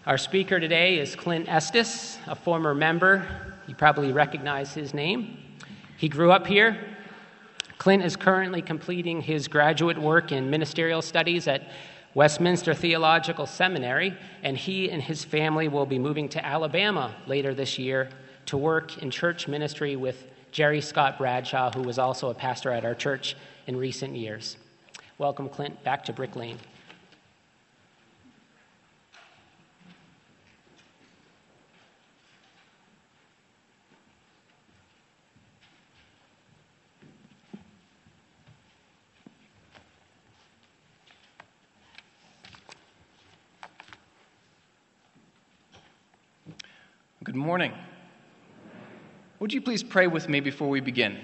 Our speaker today is Clint Estes, a former member. You probably recognize his name. He grew up here. Clint is currently completing his graduate work in ministerial studies at Westminster Theological Seminary, and he and his family will be moving to Alabama later this year to work in church ministry with Jerry Scott Bradshaw, who was also a pastor at our church in recent years. Welcome, Clint, back to Brick Lane. Good morning. Would you please pray with me before we begin?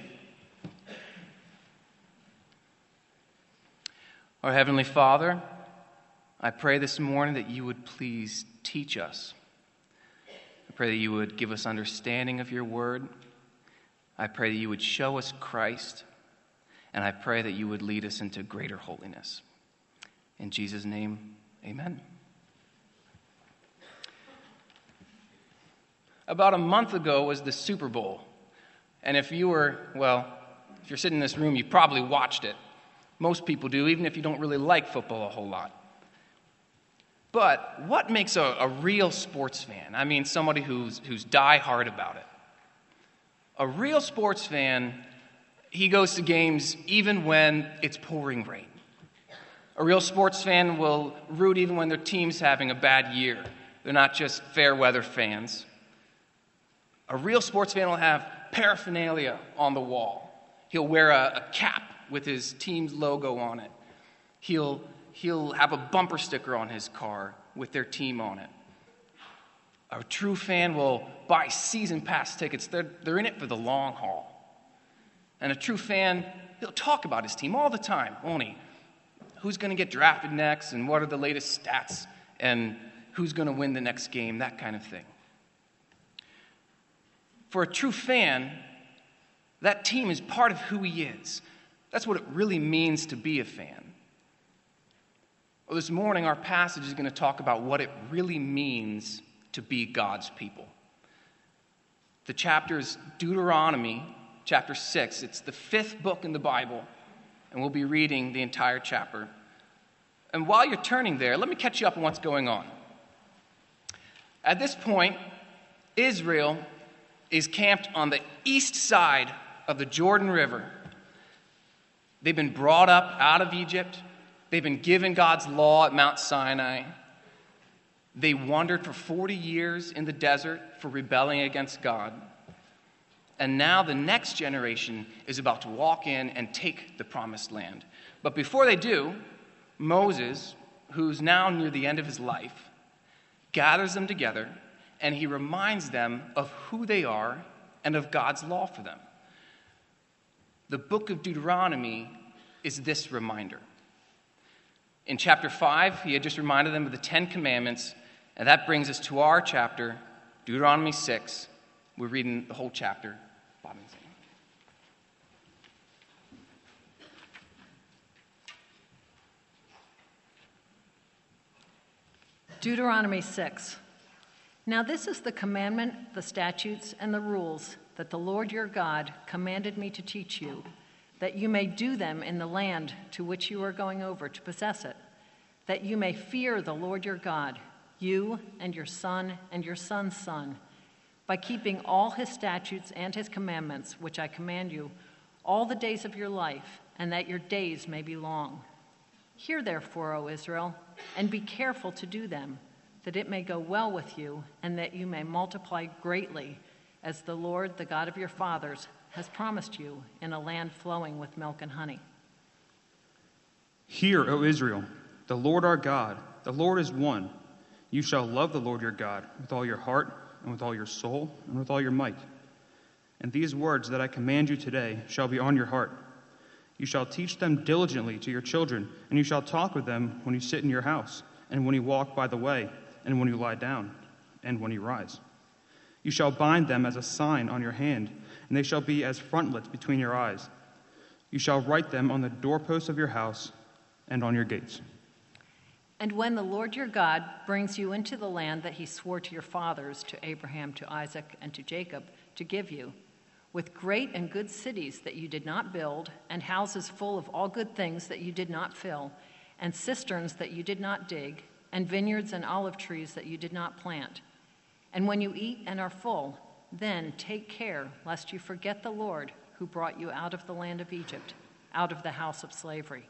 Our Heavenly Father, I pray this morning that you would please teach us. I pray that you would give us understanding of your word. I pray that you would show us Christ, and I pray that you would lead us into greater holiness. In Jesus' name, amen. About a month ago was the Super Bowl. And if you're sitting in this room, you probably watched it. Most people do, even if you don't really like football a whole lot. But what makes a real sports fan? I mean, somebody who's die-hard about it. A real sports fan, he goes to games even when it's pouring rain. A real sports fan will root even when their team's having a bad year. They're not just fair-weather fans. A real sports fan will have paraphernalia on the wall. He'll wear a cap with his team's logo on it. He'll have a bumper sticker on his car with their team on it. A true fan will buy season pass tickets. They're in it for the long haul. And a true fan, he'll talk about his team all the time, won't he? Who's going to get drafted next, and what are the latest stats, and who's going to win the next game, that kind of thing. For a true fan, that team is part of who he is. That's what it really means to be a fan. Well, this morning, our passage is going to talk about what it really means to be God's people. The chapter is Deuteronomy, chapter 6. It's the 5th book in the Bible, and we'll be reading the entire chapter. And while you're turning there, let me catch you up on what's going on. At this point, Israel is camped on the east side of the Jordan River. They've been brought up out of Egypt. They've been given God's law at Mount Sinai. They wandered for 40 years in the desert for rebelling against God. And now the next generation is about to walk in and take the promised land. But before they do, Moses, who's now near the end of his life, gathers them together, and he reminds them of who they are and of God's law for them. The book of Deuteronomy is this reminder. In chapter 5, he had just reminded them of the 10 Commandments, and that brings us to our chapter, Deuteronomy 6. We're reading the whole chapter. Bob and Sam. Deuteronomy 6. Now this is the commandment, the statutes, and the rules that the Lord your God commanded me to teach you, that you may do them in the land to which you are going over to possess it, that you may fear the Lord your God, you and your son and your son's son, by keeping all his statutes and his commandments, which I command you, all the days of your life, and that your days may be long. Hear therefore, O Israel, and be careful to do them, that it may go well with you, and that you may multiply greatly, as the Lord, the God of your fathers, has promised you in a land flowing with milk and honey. Hear, O Israel, the Lord our God, the Lord is one. You shall love the Lord your God with all your heart, and with all your soul, and with all your might. And these words that I command you today shall be on your heart. You shall teach them diligently to your children, and you shall talk with them when you sit in your house, and when you walk by the way, and when you lie down, and when you rise. You shall bind them as a sign on your hand, and they shall be as frontlets between your eyes. You shall write them on the doorposts of your house and on your gates. And when the Lord your God brings you into the land that he swore to your fathers, to Abraham, to Isaac, and to Jacob, to give you, with great and good cities that you did not build, and houses full of all good things that you did not fill, and cisterns that you did not dig, and vineyards and olive trees that you did not plant. And when you eat and are full, then take care lest you forget the Lord who brought you out of the land of Egypt, out of the house of slavery.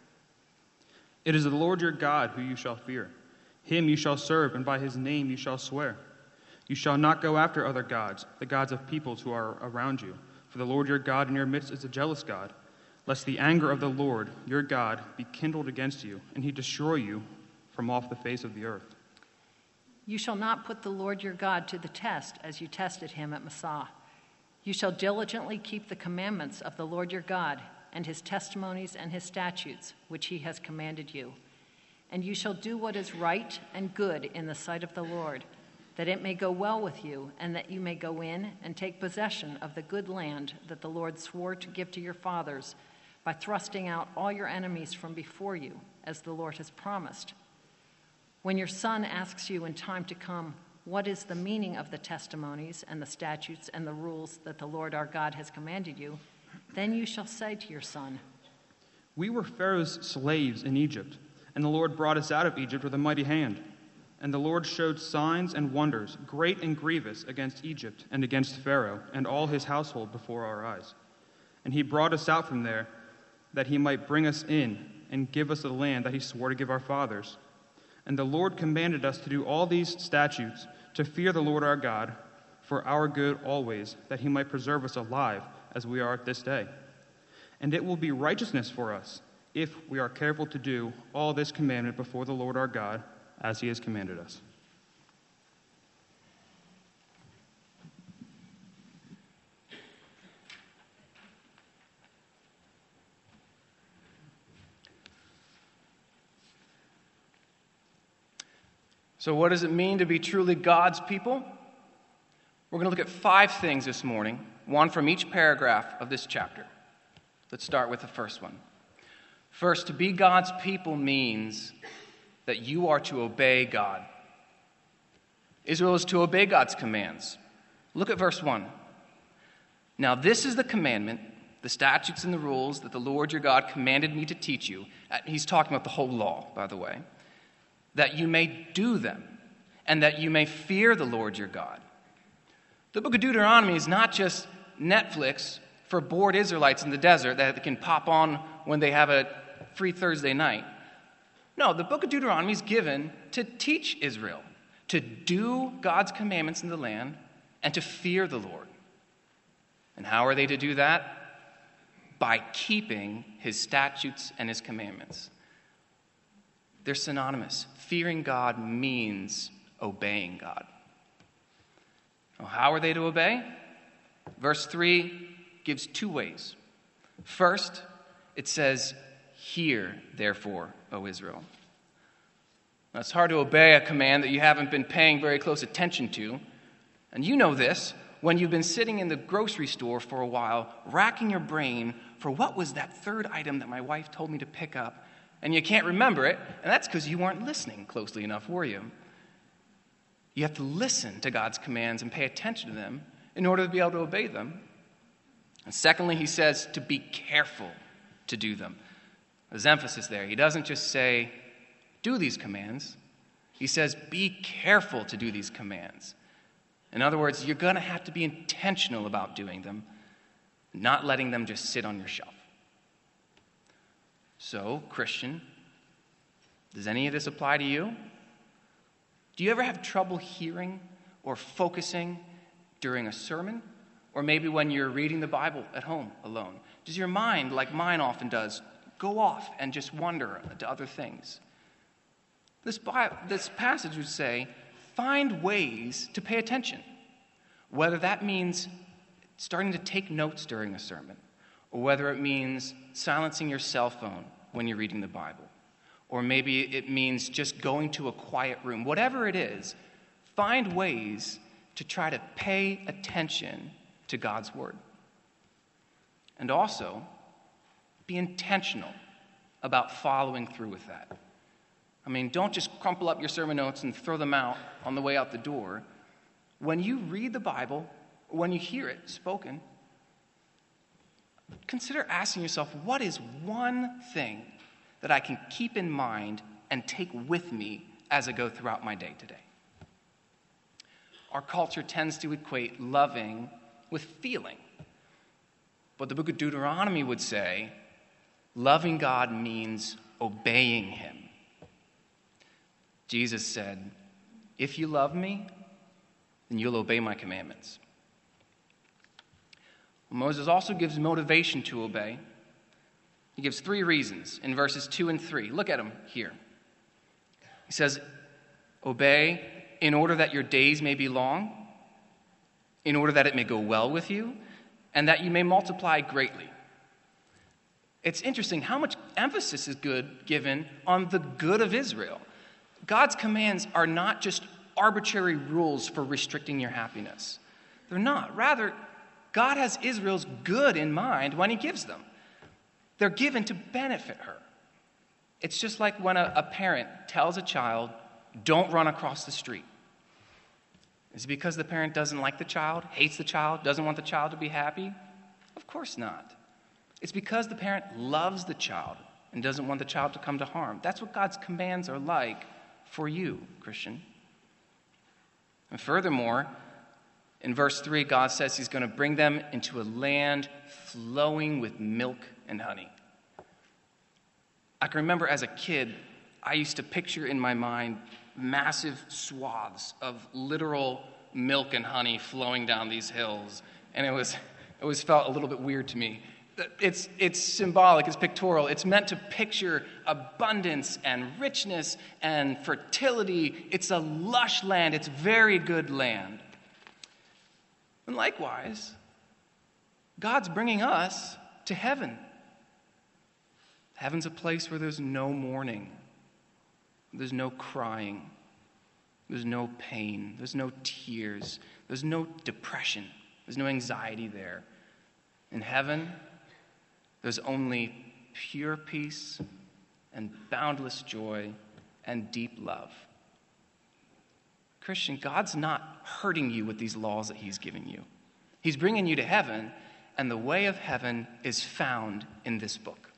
It is the Lord your God who you shall fear. Him you shall serve, and by his name you shall swear. You shall not go after other gods, the gods of peoples who are around you. For the Lord your God in your midst is a jealous God, lest the anger of the Lord your God be kindled against you, and he destroy you from off the face of the earth. You shall not put the Lord your God to the test as you tested him at Massah. You shall diligently keep the commandments of the Lord your God, and his testimonies and his statutes, which he has commanded you. And you shall do what is right and good in the sight of the Lord, that it may go well with you, and that you may go in and take possession of the good land that the Lord swore to give to your fathers, by thrusting out all your enemies from before you, as the Lord has promised. When your son asks you in time to come, what is the meaning of the testimonies and the statutes and the rules that the Lord our God has commanded you, then you shall say to your son, We were Pharaoh's slaves in Egypt, and the Lord brought us out of Egypt with a mighty hand. And the Lord showed signs and wonders, great and grievous, against Egypt and against Pharaoh and all his household before our eyes. And he brought us out from there, that he might bring us in and give us the land that he swore to give our fathers. And the Lord commanded us to do all these statutes, to fear the Lord our God, for our good always, that he might preserve us alive, as we are at this day. And it will be righteousness for us, if we are careful to do all this commandment before the Lord our God, as he has commanded us. So, what does it mean to be truly God's people? We're going to look at 5 things this morning, one from each paragraph of this chapter. Let's start with the first one. First, to be God's people means that you are to obey God. Israel is to obey God's commands. Look at verse 1. Now, this is the commandment, the statutes and the rules that the Lord your God commanded me to teach you. He's talking about the whole law, by the way. That you may do them, and that you may fear the Lord your God. The book of Deuteronomy is not just Netflix for bored Israelites in the desert that they can pop on when they have a free Thursday night. No, the book of Deuteronomy is given to teach Israel to do God's commandments in the land and to fear the Lord. And how are they to do that? By keeping his statutes and his commandments. They're synonymous. Fearing God means obeying God. Now, how are they to obey? Verse 3 gives 2 ways. First, it says, Hear, therefore, O Israel. Now, it's hard to obey a command that you haven't been paying very close attention to. And you know this when you've been sitting in the grocery store for a while, racking your brain for what was that third item that my wife told me to pick up, and you can't remember it, and that's because you weren't listening closely enough, were you? You have to listen to God's commands and pay attention to them in order to be able to obey them. And secondly, he says to be careful to do them. There's emphasis there. He doesn't just say, do these commands. He says, be careful to do these commands. In other words, you're going to have to be intentional about doing them, not letting them just sit on your shelf. So, Christian, does any of this apply to you? Do you ever have trouble hearing or focusing during a sermon? Or maybe when you're reading the Bible at home alone? Does your mind, like mine often does, go off and just wander to other things? This passage would say, find ways to pay attention. Whether that means starting to take notes during a sermon, or whether it means silencing your cell phone when you're reading the Bible, or maybe it means just going to a quiet room. Whatever it is, find ways to try to pay attention to God's word. And also, be intentional about following through with that. I mean, don't just crumple up your sermon notes and throw them out on the way out the door. When you read the Bible, when you hear it spoken, consider asking yourself, what is one thing that I can keep in mind and take with me as I go throughout my day today? Our culture tends to equate loving with feeling. But the book of Deuteronomy would say, loving God means obeying him. Jesus said, if you love me, then you'll obey my commandments. Moses also gives motivation to obey. He gives 3 reasons in verses 2 and 3. Look at them here. He says, obey in order that your days may be long, in order that it may go well with you, and that you may multiply greatly. It's interesting how much emphasis is given on the good of Israel. God's commands are not just arbitrary rules for restricting your happiness. They're not. Rather, God has Israel's good in mind when he gives them. They're given to benefit her. It's just like when a parent tells a child, don't run across the street. Is it because the parent doesn't like the child, hates the child, doesn't want the child to be happy? Of course not. It's because the parent loves the child and doesn't want the child to come to harm. That's what God's commands are like for you, Christian. And furthermore, in verse 3, God says he's going to bring them into a land flowing with milk and honey. I can remember as a kid, I used to picture in my mind massive swaths of literal milk and honey flowing down these hills. And it always felt a little bit weird to me. It's symbolic, it's pictorial. It's meant to picture abundance and richness and fertility. It's a lush land. It's very good land. And likewise, God's bringing us to heaven. Heaven's a place where there's no mourning. There's no crying. There's no pain. There's no tears. There's no depression. There's no anxiety there. In heaven, there's only pure peace and boundless joy and deep love. Christian, God's not hurting you with these laws that he's giving you. He's bringing you to heaven, and the way of heaven is found in this book.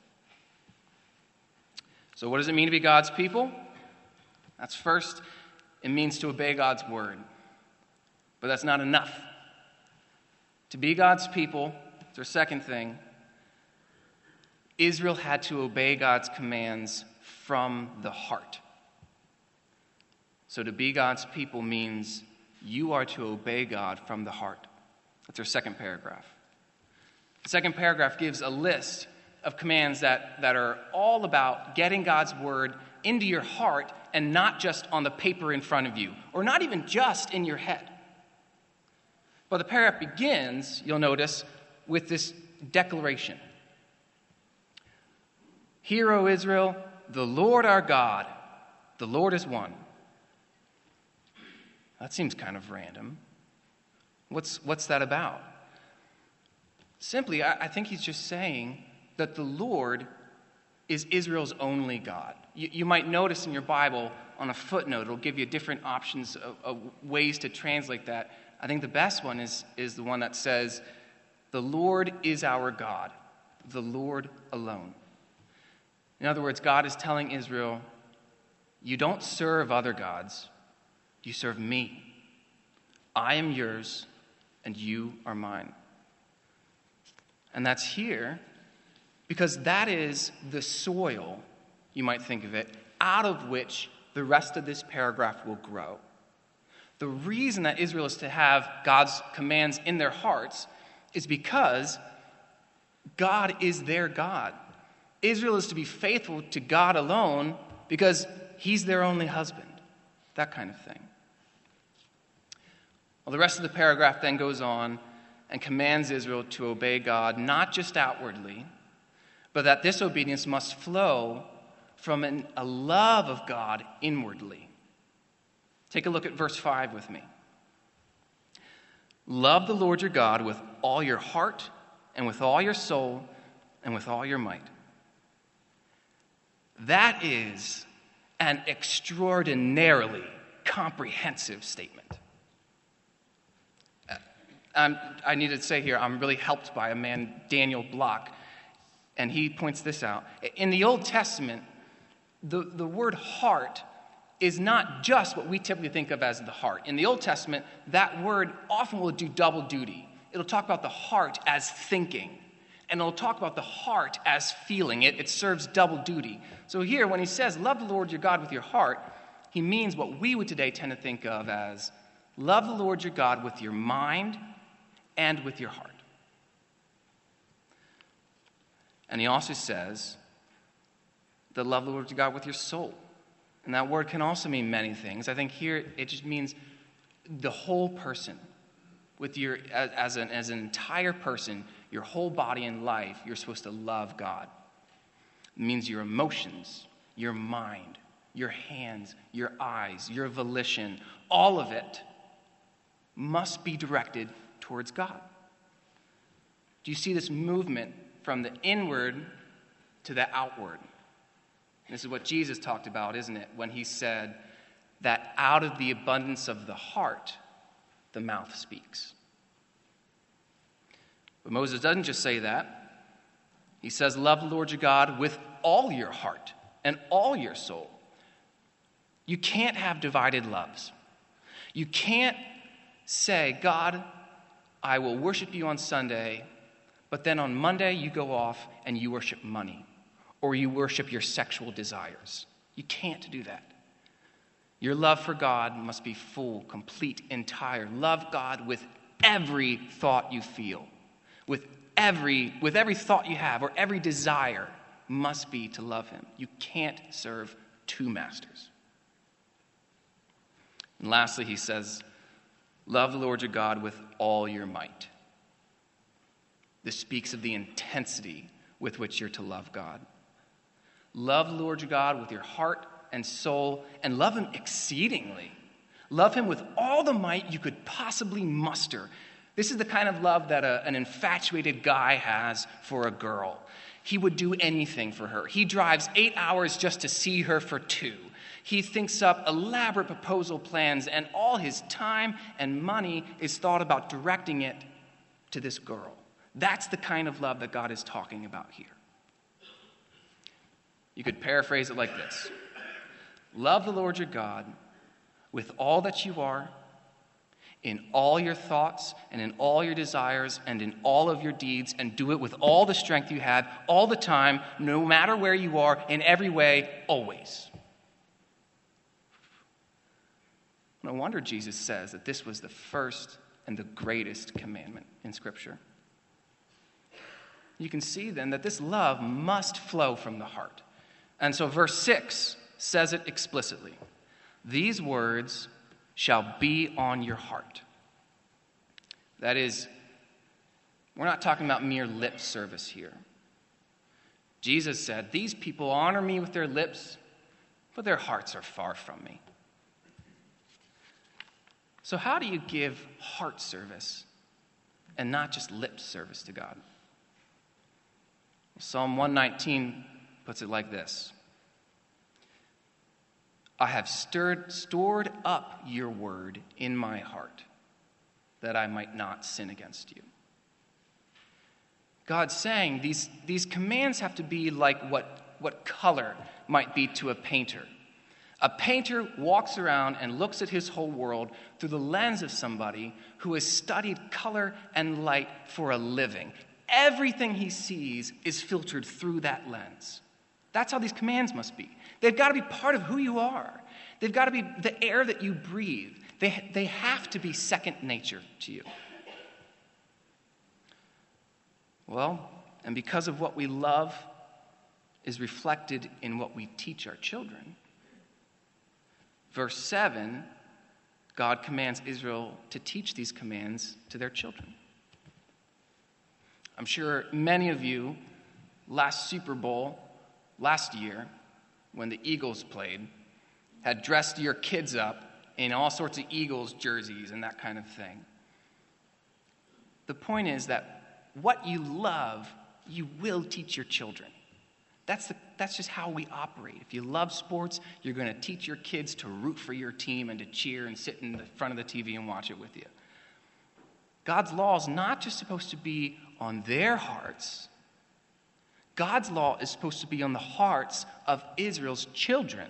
So what does it mean to be God's people? That's first, it means to obey God's word. But that's not enough. To be God's people, it's our second thing, Israel had to obey God's commands from the heart. So to be God's people means you are to obey God from the heart. That's our second paragraph. The second paragraph gives a list of commands that are all about getting God's word into your heart and not just on the paper in front of you, or not even just in your head. But the paragraph begins, you'll notice, with this declaration. Hear, O Israel, the Lord our God, the Lord is one. That seems kind of random. What's that about? Simply, I think he's just saying that the Lord is Israel's only God. You might notice in your Bible on a footnote, it'll give you different options of ways to translate that. I think the best one is the one that says, the Lord is our God, the Lord alone. In other words, God is telling Israel, you don't serve other gods, you serve me. I am yours, and you are mine. And that's here because that is the soil, you might think of it, out of which the rest of this paragraph will grow. The reason that Israel is to have God's commands in their hearts is because God is their God. Israel is to be faithful to God alone because he's their only husband. That kind of thing. Well, the rest of the paragraph then goes on and commands Israel to obey God, not just outwardly, but that this obedience must flow from a love of God inwardly. Take a look at verse 5 with me. Love the Lord your God with all your heart and with all your soul and with all your might. That is an extraordinarily comprehensive statement. I need to say here, I'm really helped by a man, Daniel Block, and he points this out. In the Old Testament, the word heart is not just what we typically think of as the heart. In the Old Testament, that word often will do double duty. It'll talk about the heart as thinking, and it'll talk about the heart as feeling. It serves double duty. So here, when he says, love the Lord your God with your heart, he means what we would today tend to think of as love the Lord your God with your mind and with your heart. And he also says that love the Lord your God with your soul. And that word can also mean many things. I think here it just means the whole person. With your as an entire person, your whole body and life, you're supposed to love God. It means your emotions, your mind, your hands, your eyes, your volition, all of it must be directed towards God. Do you see this movement from the inward to the outward? This is what Jesus talked about, isn't it? When he said that out of the abundance of the heart, the mouth speaks. But Moses doesn't just say that. He says, love the Lord your God with all your heart and all your soul. You can't have divided loves. You can't say, God, I will worship you on Sunday, but then on Monday you go off and you worship money. Or you worship your sexual desires. You can't do that. Your love for God must be full, complete, entire. Love God with every thought you feel. With every thought you have, or every desire must be to love him. You can't serve two masters. And lastly, he says, love the Lord your God with all your might. This speaks of the intensity with which you're to love God. Love the Lord your God with your heart and soul, and love him exceedingly. Love him with all the might you could possibly muster. This is the kind of love that an infatuated guy has for a girl. He would do anything for her. He drives 8 hours just to see her for 2. He thinks up elaborate proposal plans, and all his time and money is thought about directing it to this girl. That's the kind of love that God is talking about here. You could paraphrase it like this. Love the Lord your God with all that you are, in all your thoughts and in all your desires and in all of your deeds, and do it with all the strength you have, all the time, no matter where you are, in every way, always. No wonder Jesus says that this was the first and the greatest commandment in Scripture. You can see then that this love must flow from the heart. And so verse 6 says it explicitly. These words shall be on your heart. That is, we're not talking about mere lip service here. Jesus said, these people honor me with their lips, but their hearts are far from me. So how do you give heart service and not just lip service to God? Psalm 119 puts it like this. I have stored up your word in my heart, that I might not sin against you. God's saying these commands have to be like what color might be to a painter. A painter walks around and looks at his whole world through the lens of somebody who has studied color and light for a living. Everything he sees is filtered through that lens. That's how these commands must be. They've got to be part of who you are. They've got to be the air that you breathe. They have to be second nature to you. Well, and because of what we love is reflected in what we teach our children. Verse 7, God commands Israel to teach these commands to their children. I'm sure many of you, last Super Bowl, last year, when the Eagles played, had dressed your kids up in all sorts of Eagles jerseys and that kind of thing. The point is that what you love, you will teach your children. That's just how we operate. If you love sports, you're going to teach your kids to root for your team and to cheer and sit in the front of the TV and watch it with you. God's law is not just supposed to be on their hearts. God's law is supposed to be on the hearts of Israel's children.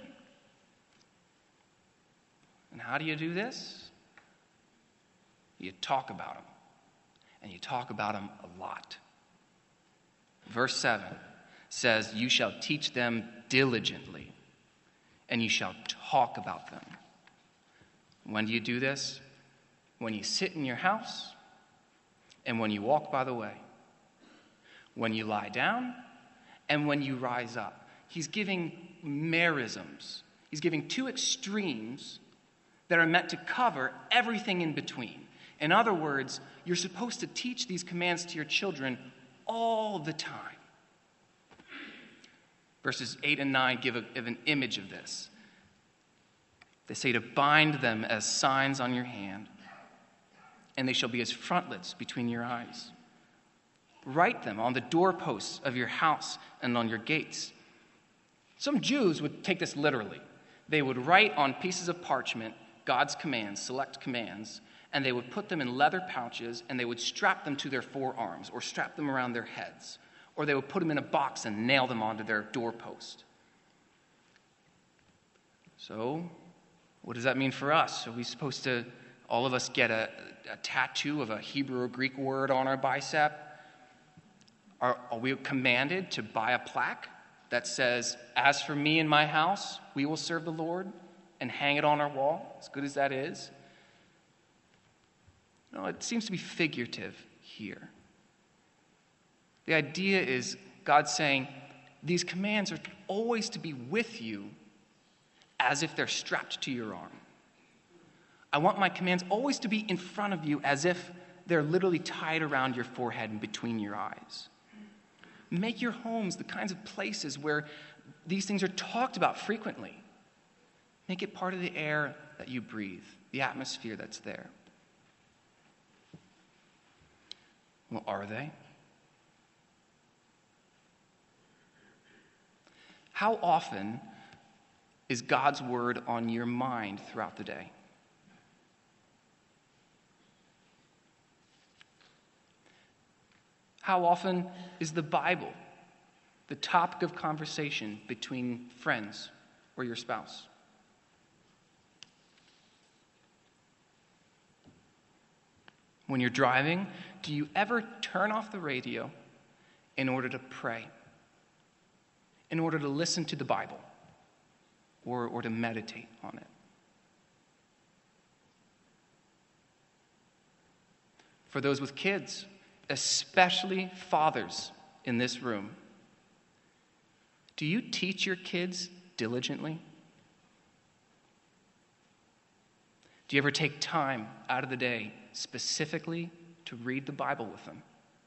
And how do you do this? You talk about them. And you talk about them a lot. Verse 7 says, you shall teach them diligently, and you shall talk about them. When do you do this? When you sit in your house, and when you walk by the way. When you lie down, and when you rise up. He's giving merisms. He's giving two extremes that are meant to cover everything in between. In other words, you're supposed to teach these commands to your children all the time. Verses 8 and 9 give an image of this. They say to bind them as signs on your hand, and they shall be as frontlets between your eyes. Write them on the doorposts of your house and on your gates. Some Jews would take this literally. They would write on pieces of parchment God's commands, select commands, and they would put them in leather pouches, and they would strap them to their forearms or strap them around their heads. Or they would put them in a box and nail them onto their doorpost. So, what does that mean for us? Are we supposed to, all of us, get a tattoo of a Hebrew or Greek word on our bicep? Are we commanded to buy a plaque that says, as for me and my house, we will serve the Lord, and hang it on our wall, as good as that is? No, it seems to be figurative here. The idea is God saying, these commands are always to be with you as if they're strapped to your arm. I want my commands always to be in front of you as if they're literally tied around your forehead and between your eyes. Make your homes the kinds of places where these things are talked about frequently. Make it part of the air that you breathe, the atmosphere that's there. Well, are they? How often is God's word on your mind throughout the day? How often is the Bible the topic of conversation between friends or your spouse? When you're driving, do you ever turn off the radio in order to pray? In order to listen to the Bible or to meditate on it? For those with kids, especially fathers in this room, do you teach your kids diligently? Do you ever take time out of the day specifically to read the Bible with them?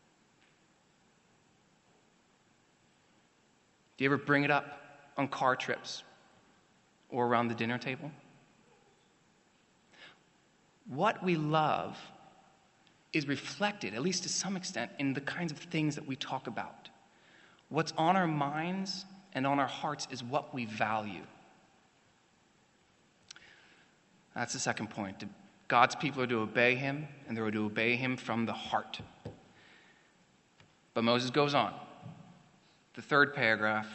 Do you ever bring it up on car trips or around the dinner table? What we love is reflected, at least to some extent, in the kinds of things that we talk about. What's on our minds and on our hearts is what we value. That's the second point. God's people are to obey him, and they're to obey him from the heart. But Moses goes on. The third paragraph.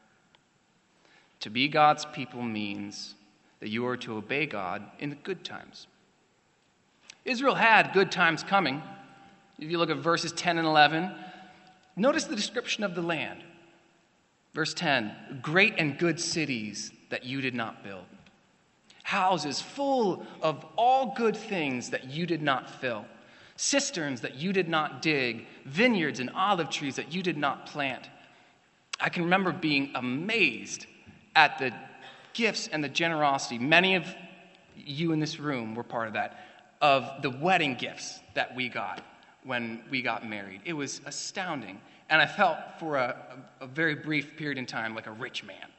To be God's people means that you are to obey God in the good times. Israel had good times coming. If you look at verses 10 and 11, notice the description of the land. Verse 10, great and good cities that you did not build. Houses full of all good things that you did not fill. Cisterns that you did not dig. Vineyards and olive trees that you did not plant. I can remember being amazed at the gifts and the generosity. Many of you in this room were part of that, of the wedding gifts that we got when we got married. It was astounding. And I felt for a very brief period in time like a rich man.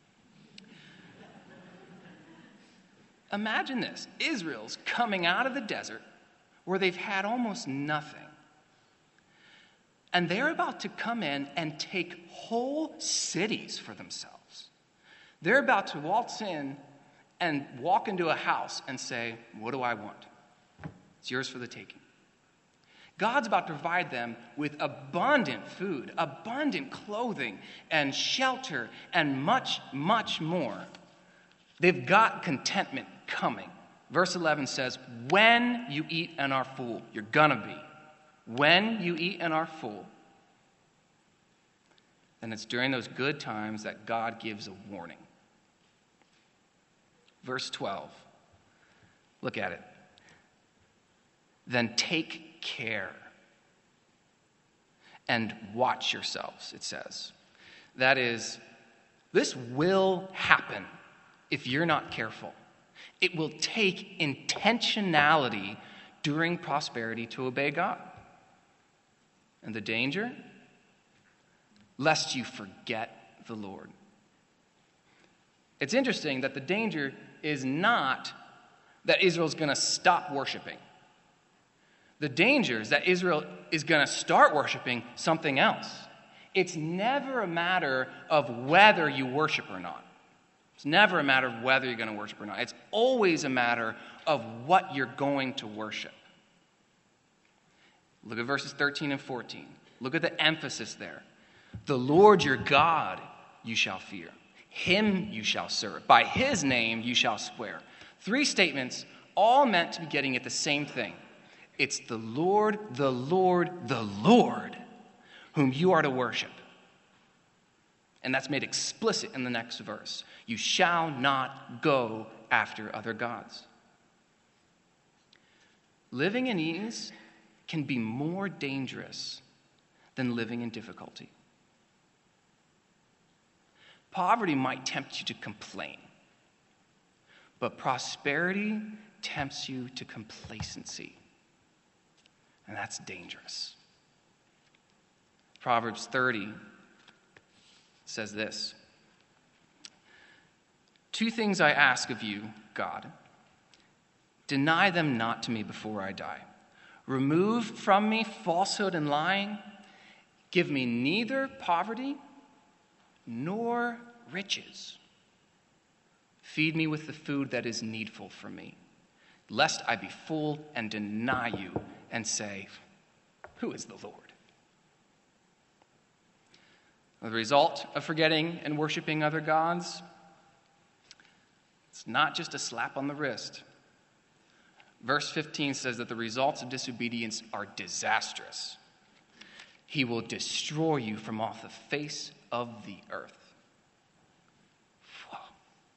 Imagine this. Israel's coming out of the desert where they've had almost nothing. And they're about to come in and take whole cities for themselves. They're about to waltz in and walk into a house and say, what do I want? It's yours for the taking. God's about to provide them with abundant food, abundant clothing, and shelter, and much, much more. They've got contentment coming. Verse 11 says, when you eat and are full, you're gonna be. When you eat and are full, then it's during those good times that God gives a warning. Verse 12, look at it. Then take care and watch yourselves, it says. That is, this will happen if you're not careful. It will take intentionality during prosperity to obey God. And the danger? Lest you forget the Lord. It's interesting that the danger is not that Israel's going to stop worshiping. The danger is that Israel is going to start worshiping something else. It's never a matter of whether you worship or not. It's never a matter of whether you're going to worship or not. It's always a matter of what you're going to worship. Look at verses 13 and 14. Look at the emphasis there. The Lord your God you shall fear. Him you shall serve. By his name you shall swear. 3 statements, all meant to be getting at the same thing. It's the Lord, the Lord, the Lord, whom you are to worship. And that's made explicit in the next verse. You shall not go after other gods. Living in ease can be more dangerous than living in difficulty. Poverty might tempt you to complain, but prosperity tempts you to complacency. And that's dangerous. Proverbs 30 says this. 2 things I ask of you, God. Deny them not to me before I die. Remove from me falsehood and lying. Give me neither poverty nor riches. Feed me with the food that is needful for me, lest I be full and deny you and say, who is the Lord? The result of forgetting and worshiping other gods, it's not just a slap on the wrist. Verse 15 says that the results of disobedience are disastrous. He will destroy you from off the face of the earth. Wow.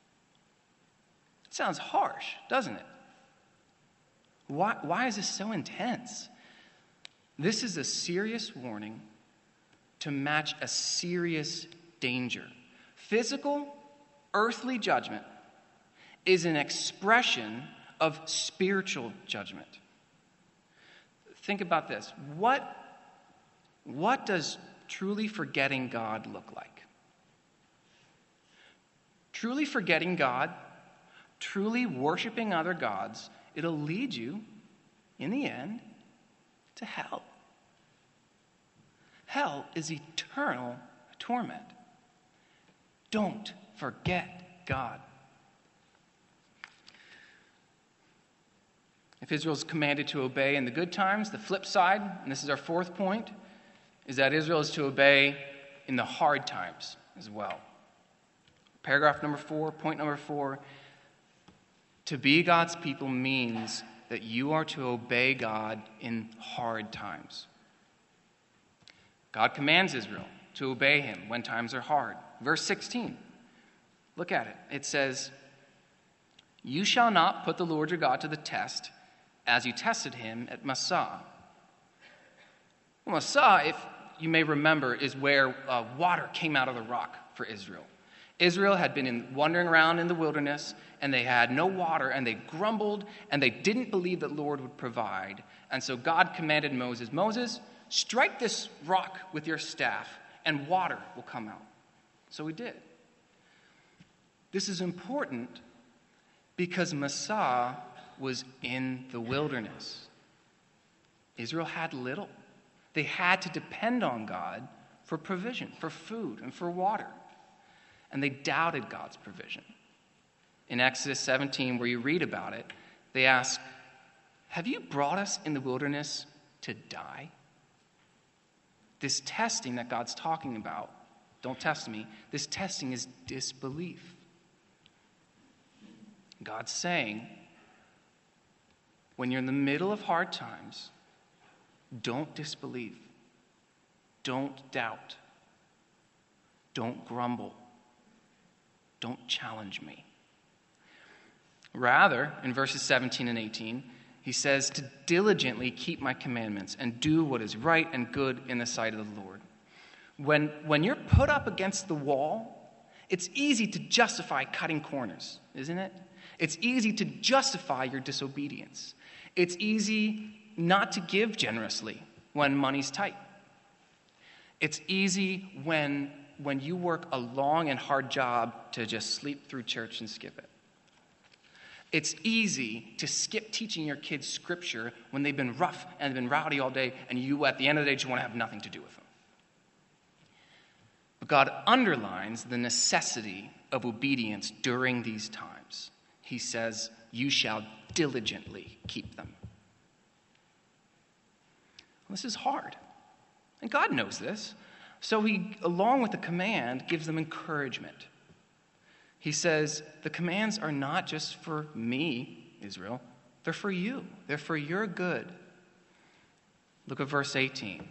It sounds harsh, doesn't it? Why is this so intense? This is a serious warning to match a serious danger. Physical, earthly judgment is an expression of spiritual judgment. Think about this. What does truly forgetting God look like? Truly forgetting God, truly worshiping other gods, it'll lead you, in the end, to hell. Hell is eternal torment. Don't forget God. If Israel's commanded to obey in the good times, the flip side, and this is our 4th point, is that Israel is to obey in the hard times as well. Paragraph number 4, point number 4, to be God's people means that you are to obey God in hard times. God commands Israel to obey him when times are hard. Verse 16, look at it. It says, you shall not put the Lord your God to the test as you tested him at Massah. Well, Massah, if you may remember, is where water came out of the rock for Israel. Israel had been wandering around in the wilderness, and they had no water, and they grumbled, and they didn't believe that the Lord would provide. And so God commanded Moses, Moses, strike this rock with your staff, and water will come out. So he did. This is important because Massah was in the wilderness. Israel had little. They had to depend on God for provision, for food, and for water. And they doubted God's provision. In Exodus 17, where you read about it, they ask, "Have you brought us in the wilderness to die?" This testing that God's talking about, don't test me, this testing is disbelief. God's saying, when you're in the middle of hard times, don't disbelieve. Don't doubt. Don't grumble. Don't challenge me. Rather, in verses 17 and 18, he says to diligently keep my commandments and do what is right and good in the sight of the Lord. When you're put up against the wall, it's easy to justify cutting corners, isn't it? It's easy to justify your disobedience. It's easy not to give generously when money's tight. It's easy when you work a long and hard job to just sleep through church and skip it. It's easy to skip teaching your kids scripture when they've been rough and been rowdy all day, and you, at the end of the day, just want to have nothing to do with them. But God underlines the necessity of obedience during these times. He says, "You shall diligently keep them." Well, this is hard, and God knows this. So he, along with the command, gives them encouragement. He says, the commands are not just for me, Israel. They're for you. They're for your good. Look at verse 18.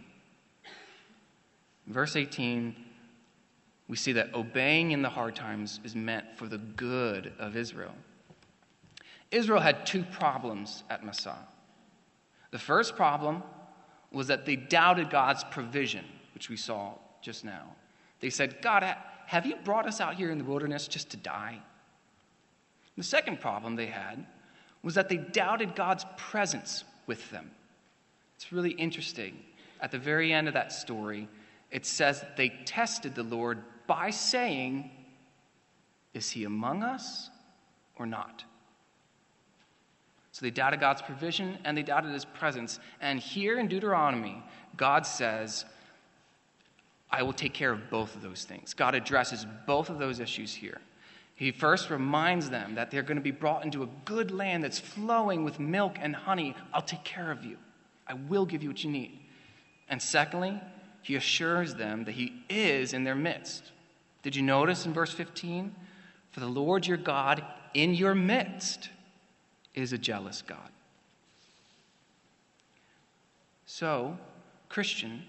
In verse 18, we see that obeying in the hard times is meant for the good of Israel. Israel had two problems at Massah. The first problem was that they doubted God's provision, which we saw just now. They said, "God, have you brought us out here in the wilderness just to die?" The second problem they had was that they doubted God's presence with them. It's really interesting. At the very end of that story, it says that they tested the Lord by saying, "Is he among us or not?" So they doubted God's provision and they doubted his presence. And here in Deuteronomy, God says, I will take care of both of those things. God addresses both of those issues here. He first reminds them that they're going to be brought into a good land that's flowing with milk and honey. I'll take care of you. I will give you what you need. And secondly, he assures them that he is in their midst. Did you notice in verse 15? For the Lord your God in your midst is a jealous God. So, Christian,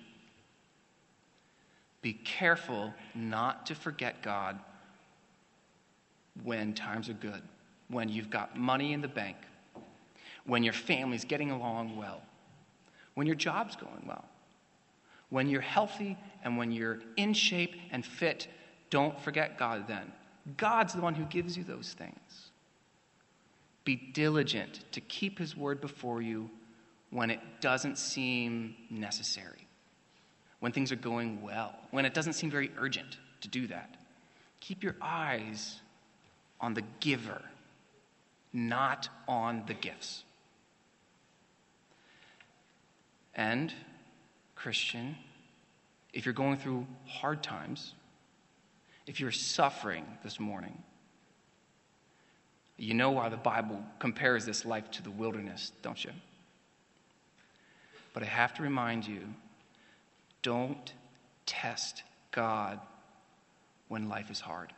be careful not to forget God when times are good, when you've got money in the bank, when your family's getting along well, when your job's going well, when you're healthy and when you're in shape and fit. Don't forget God then. God's the one who gives you those things. Be diligent to keep his word before you when it doesn't seem necessary, when things are going well, when it doesn't seem very urgent to do that. Keep your eyes on the giver, not on the gifts. And, Christian, if you're going through hard times, if you're suffering this morning, you know why the Bible compares this life to the wilderness, don't you? But I have to remind you, don't test God when life is hard.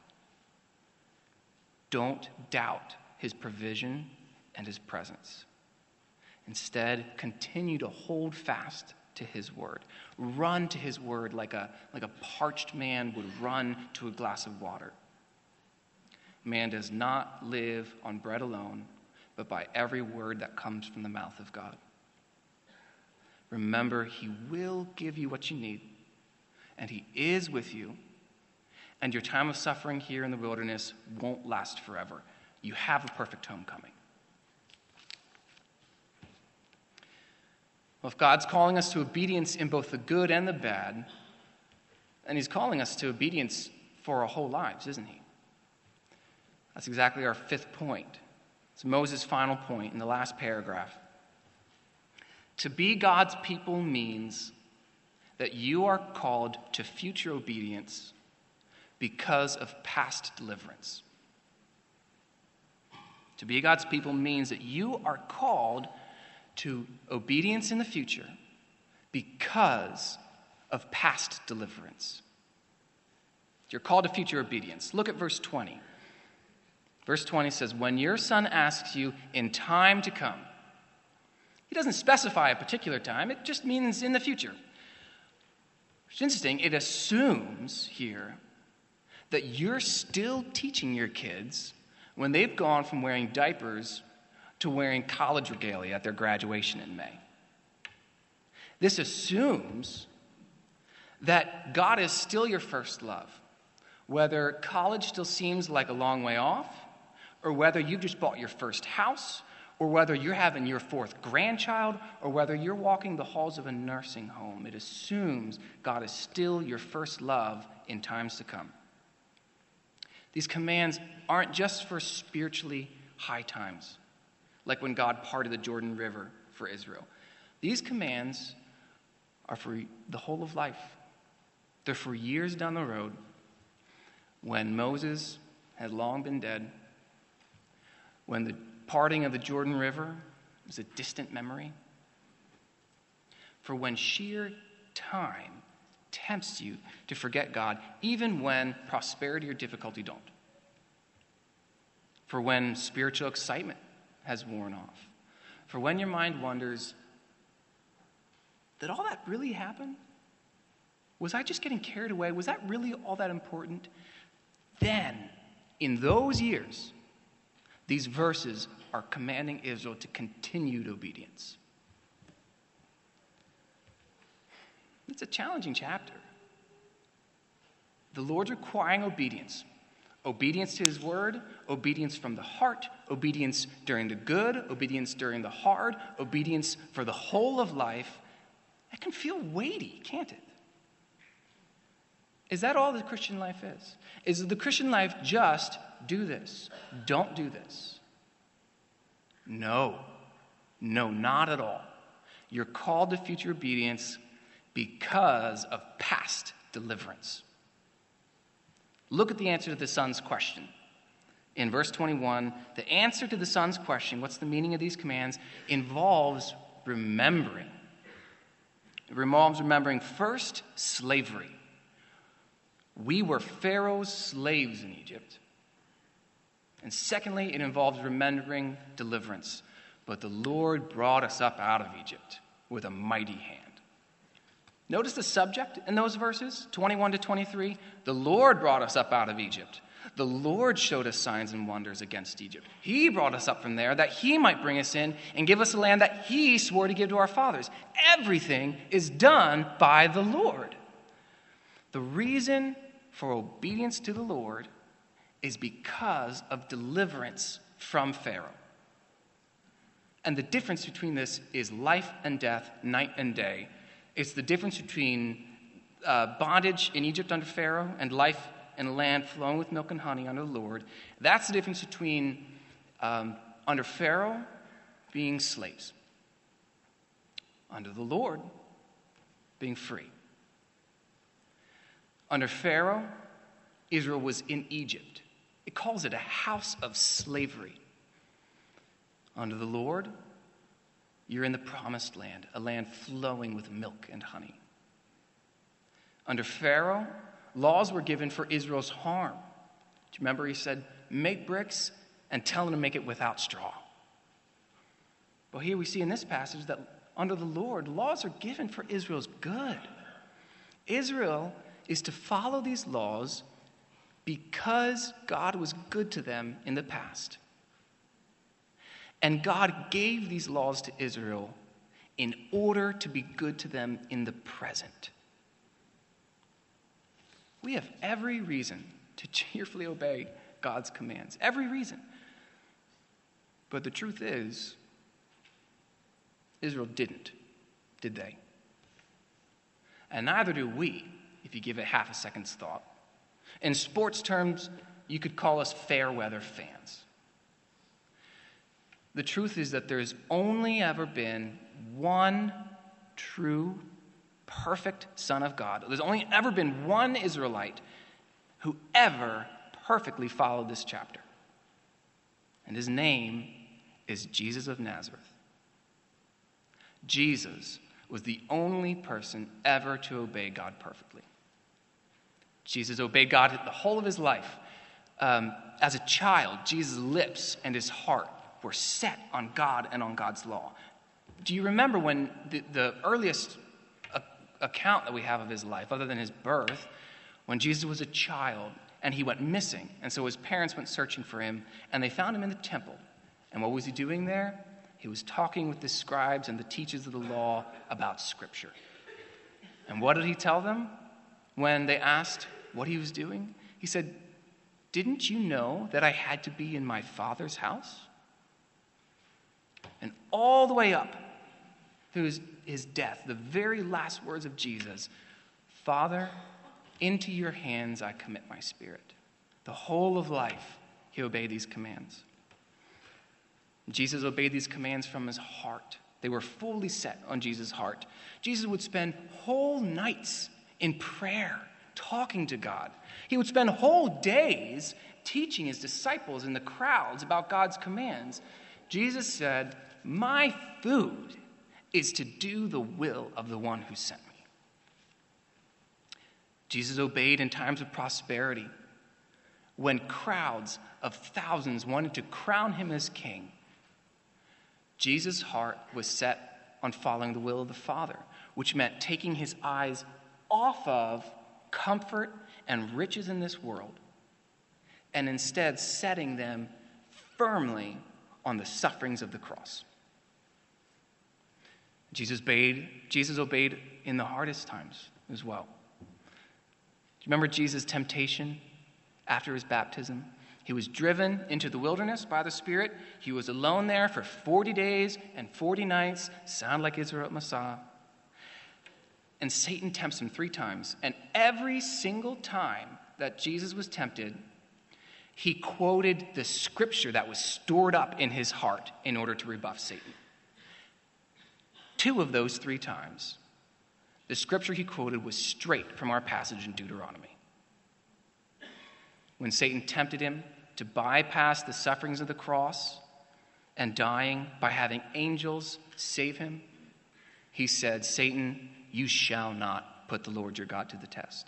Don't doubt his provision and his presence. Instead, continue to hold fast to his word. Run to his word like a parched man would run to a glass of water. Man does not live on bread alone, but by every word that comes from the mouth of God. Remember, he will give you what you need, and he is with you, and your time of suffering here in the wilderness won't last forever. You have a perfect home coming. Well, if God's calling us to obedience in both the good and the bad, then he's calling us to obedience for our whole lives, isn't he? That's exactly our fifth point. It's Moses' final point in the last paragraph. To be God's people means that you are called to future obedience because of past deliverance. To be God's people means that you are called to obedience in the future because of past deliverance. You're called to future obedience. Look at verse 20. Verse 20 says, when your son asks you in time to come. He doesn't specify a particular time. It just means in the future. It's interesting. It assumes here that you're still teaching your kids when they've gone from wearing diapers to wearing college regalia at their graduation in May. This assumes that God is still your first love, whether college still seems like a long way off, or whether you just bought your first house, or whether you're having your fourth grandchild, or whether you're walking the halls of a nursing home. It assumes God is still your first love in times to come. These commands aren't just for spiritually high times, like when God parted the Jordan River for Israel. These commands are for the whole of life. They're for years down the road when Moses had long been dead, when the parting of the Jordan River was a distant memory, for when sheer time tempts you to forget God, even when prosperity or difficulty don't, for when spiritual excitement has worn off, for when your mind wonders, did all that really happen? Was I just getting carried away? Was that really all that important? Then, in those years, these verses are commanding Israel to continued obedience. It's a challenging chapter. The Lord's requiring obedience. Obedience to his word, obedience from the heart, obedience during the good, obedience during the hard, obedience for the whole of life. That can feel weighty, can't it? Is that all the Christian life is? Is the Christian life just do this, don't do this? No, not at all. You're called to future obedience because of past deliverance. Look at the answer to the son's question. In verse 21, the answer to the son's question, what's the meaning of these commands, involves remembering. It involves remembering first, slavery. We were Pharaoh's slaves in Egypt. And secondly, it involves remembering deliverance. But the Lord brought us up out of Egypt with a mighty hand. Notice the subject in those verses, 21 to 23. The Lord brought us up out of Egypt. The Lord showed us signs and wonders against Egypt. He brought us up from there that he might bring us in and give us a land that he swore to give to our fathers. Everything is done by the Lord. The reason for obedience to the Lord is because of deliverance from Pharaoh. And the difference between this is life and death, night and day. It's the difference between bondage in Egypt under Pharaoh and life in a land flowing with milk and honey under the Lord. That's the difference between under Pharaoh being slaves, under the Lord being free. Under Pharaoh, Israel was in Egypt. It calls it a house of slavery. Under the Lord, you're in the promised land, a land flowing with milk and honey. Under Pharaoh, laws were given for Israel's harm. Do you remember he said, make bricks and tell them to make it without straw? Well, here we see in this passage that under the Lord, laws are given for Israel's good. Israel is to follow these laws because God was good to them in the past. And God gave these laws to Israel in order to be good to them in the present. We have every reason to cheerfully obey God's commands. Every reason. But the truth is, Israel didn't, did they? And neither do we, if you give it half a second's thought. In sports terms, you could call us fair weather fans. The truth is that there's only ever been one true, perfect Son of God. There's only ever been one Israelite who ever perfectly followed this chapter. And his name is Jesus of Nazareth. Jesus was the only person ever to obey God perfectly. Jesus obeyed God the whole of his life. As a child, Jesus' lips and his heart were set on God and on God's law. Do you remember when the earliest account that we have of his life, other than his birth, when Jesus was a child and he went missing, and so his parents went searching for him, and they found him in the temple. And what was he doing there? He was talking with the scribes and the teachers of the law about Scripture. And what did he tell them when they asked what he was doing? He said, "Didn't you know that I had to be in my Father's house?" And all the way up through his death, the very last words of Jesus, "Father, into your hands I commit my spirit." The whole of life, he obeyed these commands. Jesus obeyed these commands from his heart. They were fully set on Jesus' heart. Jesus would spend whole nights in prayer, talking to God. He would spend whole days teaching his disciples in the crowds about God's commands. Jesus said, "My food is to do the will of the one who sent me." Jesus obeyed in times of prosperity, when crowds of thousands wanted to crown him as king. Jesus' heart was set on following the will of the Father, which meant taking his eyes off of comfort and riches in this world, and instead setting them firmly on the sufferings of the cross. Jesus obeyed in the hardest times as well. Do you remember Jesus' temptation after his baptism? He was driven into the wilderness by the Spirit. He was alone there for 40 days and 40 nights. Sound like Israel at Massah. And Satan tempts him 3 times. And every single time that Jesus was tempted, he quoted the scripture that was stored up in his heart in order to rebuff Satan. 2 of those 3 times, the scripture he quoted was straight from our passage in Deuteronomy. When Satan tempted him to bypass the sufferings of the cross and dying by having angels save him, he said, "Satan, you shall not put the Lord your God to the test."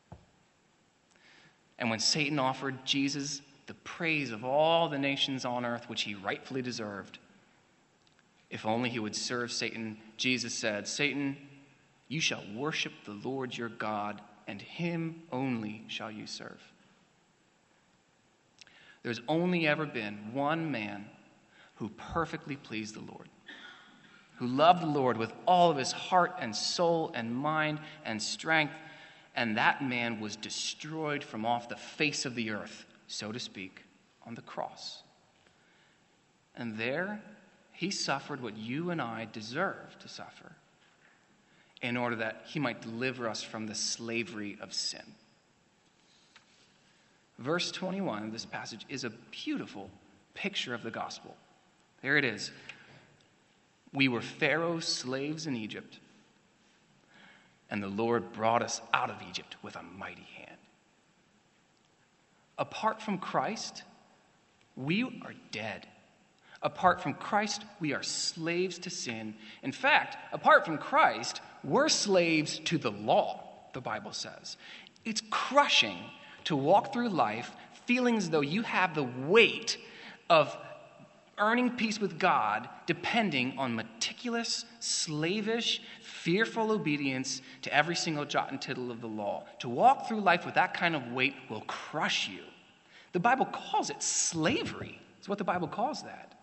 And when Satan offered Jesus the praise of all the nations on earth, which he rightfully deserved, if only he would serve Satan, Jesus said, "Satan, you shall worship the Lord your God, and him only shall you serve." There's only ever been one man who perfectly pleased the Lord, who loved the Lord with all of his heart and soul and mind and strength, and that man was destroyed from off the face of the earth, so to speak, on the cross. And there, he suffered what you and I deserve to suffer in order that he might deliver us from the slavery of sin. Verse 21 of this passage is a beautiful picture of the gospel. There it is. "We were Pharaoh's slaves in Egypt, and the Lord brought us out of Egypt with a mighty hand." Apart from Christ, we are dead. Apart from Christ, we are slaves to sin. In fact, apart from Christ, we're slaves to the law, the Bible says. It's crushing to walk through life feeling as though you have the weight of earning peace with God depending on meticulous, slavish, fearful obedience to every single jot and tittle of the law. To walk through life with that kind of weight will crush you. The Bible calls it slavery. It's what the Bible calls that.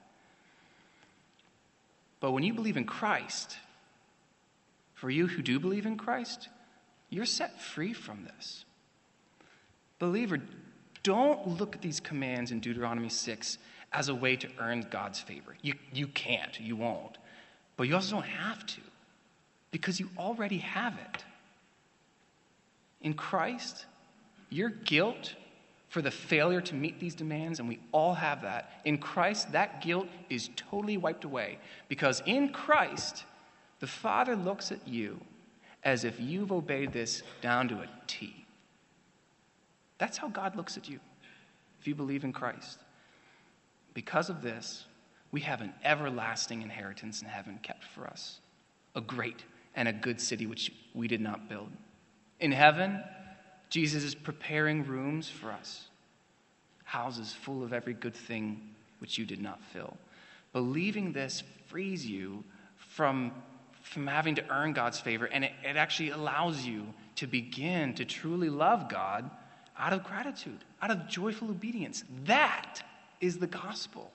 But when you believe in Christ, for you who do believe in Christ, you're set free from this. Believer, don't look at these commands in Deuteronomy 6 as a way to earn God's favor. You can't, you won't. But you also don't have to, because you already have it. In Christ, your guilt for the failure to meet these demands, and we all have that, in Christ, that guilt is totally wiped away. Because in Christ, the Father looks at you as if you've obeyed this down to a T. That's how God looks at you if you believe in Christ. Because of this, we have an everlasting inheritance in heaven kept for us, a great and a good city which we did not build. In heaven, Jesus is preparing rooms for us, houses full of every good thing which you did not fill. Believing this frees you from having to earn God's favor, and it actually allows you to begin to truly love God out of gratitude, out of joyful obedience. That is the gospel.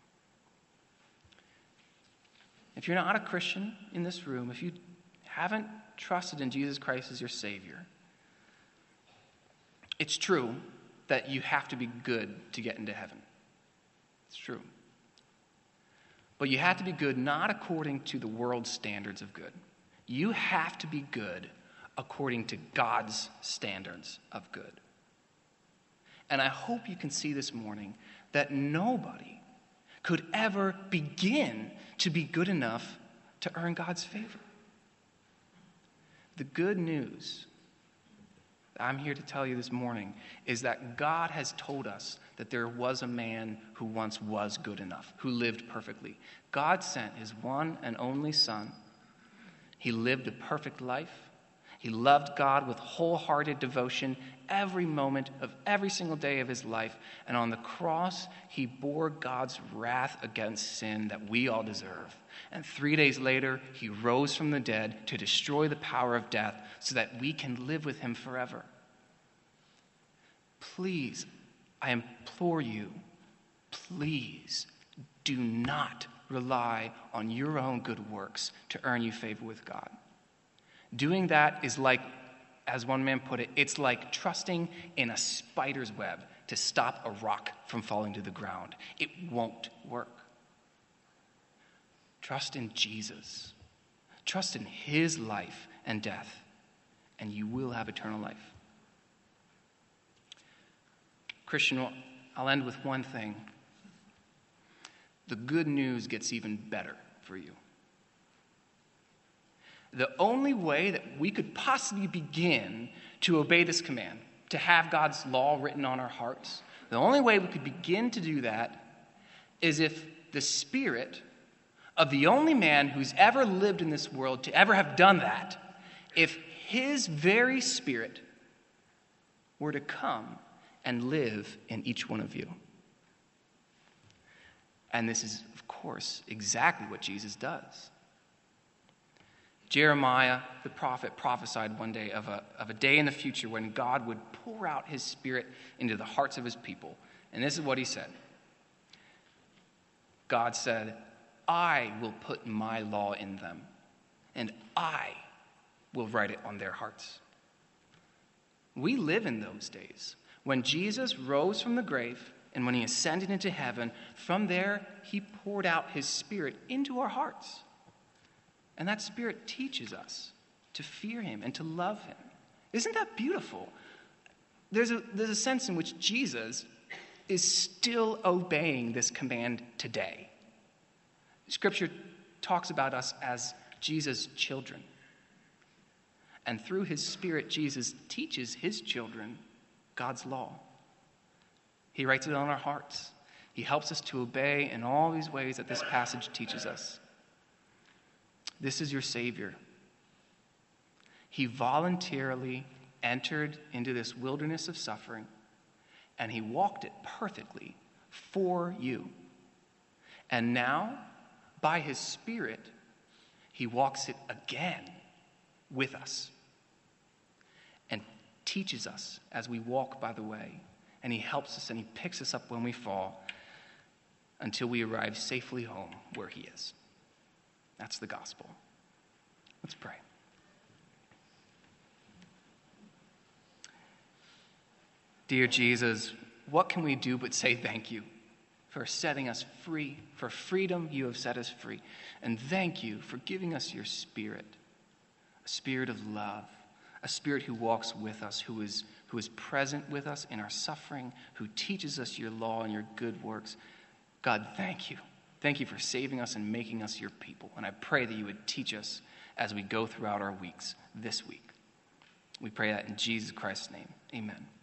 If you're not a Christian in this room, if you haven't trusted in Jesus Christ as your Savior, it's true that you have to be good to get into heaven. It's true. But you have to be good not according to the world's standards of good. You have to be good according to God's standards of good. And I hope you can see this morning that nobody could ever begin to be good enough to earn God's favor. The good news I'm here to tell you this morning is that God has told us that there was a man who once was good enough, who lived perfectly. God sent his one and only Son. He lived a perfect life. He loved God with wholehearted devotion every moment of every single day of his life. And on the cross, he bore God's wrath against sin that we all deserve. And 3 days later, he rose from the dead to destroy the power of death so that we can live with him forever. Please, I implore you, please do not rely on your own good works to earn you favor with God. Doing that is like, as one man put it, it's like trusting in a spider's web to stop a rock from falling to the ground. It won't work. Trust in Jesus. Trust in his life and death, and you will have eternal life. Christian, I'll end with one thing. The good news gets even better for you. The only way that we could possibly begin to obey this command, to have God's law written on our hearts, the only way we could begin to do that is if the Spirit of the only man who's ever lived in this world to ever have done that, if his very Spirit were to come and live in each one of you. And this is, of course, exactly what Jesus does. Jeremiah, the prophet, prophesied one day of a day in the future when God would pour out his Spirit into the hearts of his people. And this is what he said. God said, I will put my law in them, and I will write it on their hearts. We live in those days. When Jesus rose from the grave and when he ascended into heaven, from there he poured out his Spirit into our hearts. And that Spirit teaches us to fear him and to love him. Isn't that beautiful? There's a sense in which Jesus is still obeying this command today. Scripture talks about us as Jesus' children. And through his Spirit, Jesus teaches his children God's law. He writes it on our hearts. He helps us to obey in all these ways that this passage teaches us. This is your Savior. He voluntarily entered into this wilderness of suffering, and he walked it perfectly for you. And now, by his Spirit, he walks it again with us and teaches us as we walk by the way. And he helps us and he picks us up when we fall until we arrive safely home where he is. That's the gospel. Let's pray. Dear Jesus, what can we do but say thank you for setting us free, for freedom you have set us free. And thank you for giving us your Spirit, a Spirit of love, a Spirit who walks with us, who is present with us in our suffering, who teaches us your law and your good works. God, thank you. Thank you for saving us and making us your people. And I pray that you would teach us as we go throughout our weeks this week. We pray that in Jesus Christ's name. Amen.